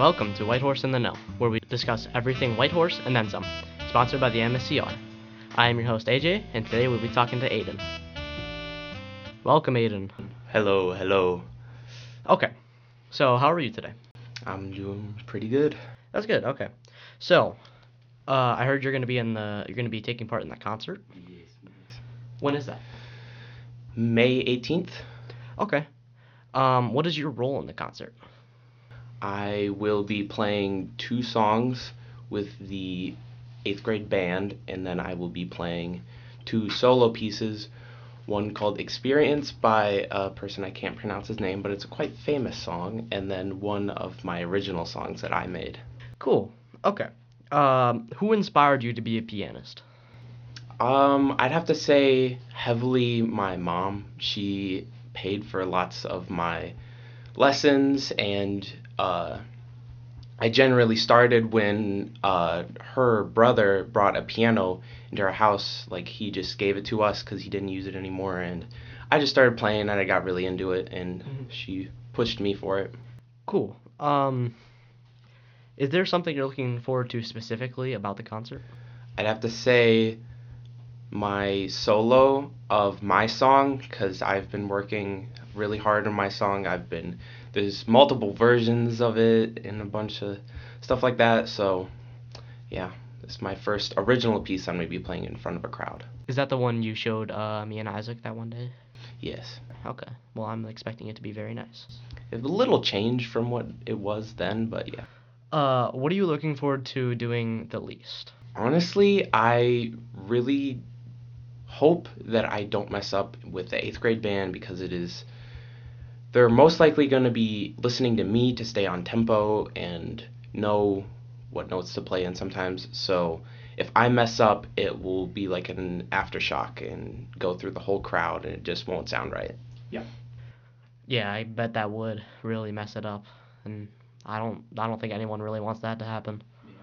Welcome to White Horse in the Know, where we discuss everything White Horse and then some. Sponsored by the MSCR. I am your host AJ, and today we'll be talking to Aiden. Welcome, Aiden. Hello. Okay, so how are you today? I'm doing pretty good. That's good. Okay, so I heard you're gonna be taking part in that concert. Yes. When is that? May 18th, Okay. What is your role in the concert? I will be playing 2 songs with the 8th grade band, and then I will be playing 2 solo pieces, one called Experience by a person I can't pronounce his name, but it's a quite famous song, and then one of my original songs that I made. Cool. Okay. Who inspired you to be a pianist? I'd have to say heavily my mom. She paid for lots of my lessons, and I generally started when her brother brought a piano into our house. Like, he just gave it to us because he didn't use it anymore, and I just started playing, and I got really into it, and she pushed me for it. Cool. Is there something you're looking forward to specifically about the concert? I'd have to say my solo of my song, because I've been working really hard on my song. There's multiple versions of it and a bunch of stuff like that, so yeah, it's my first original piece I'm going to be playing in front of a crowd. Is that the one you showed me and Isaac that one day? Yes. Okay. Well, I'm expecting it to be very nice. It's a little change from what it was then, but yeah. What are you looking forward to doing the least? Honestly, I really hope that I don't mess up with the 8th grade band, because they're most likely going to be listening to me to stay on tempo and know what notes to play in sometimes. So if I mess up, it will be like an aftershock and go through the whole crowd, and it just won't sound right. Yeah, I bet that would really mess it up, and I don't think anyone really wants that to happen.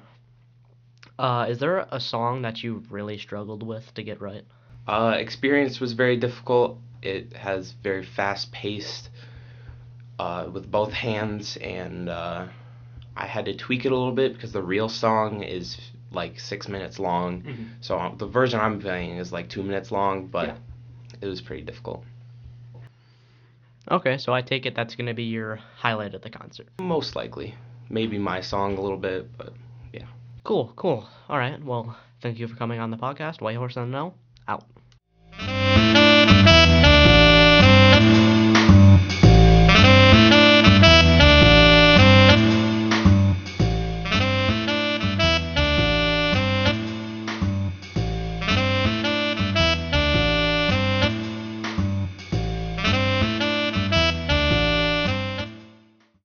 Is there a song that you really struggled with to get right? Experience was very difficult. It has very fast paced with both hands, and I had to tweak it a little bit because the real song is like 6 minutes long. So the version I'm playing is like 2 minutes long, but it was pretty difficult. Okay, so I take it that's going to be your highlight of the concert. Most likely. Maybe my song a little bit, but yeah. Cool. All right, well, thank you for coming on the podcast. White Horse in the Know, out.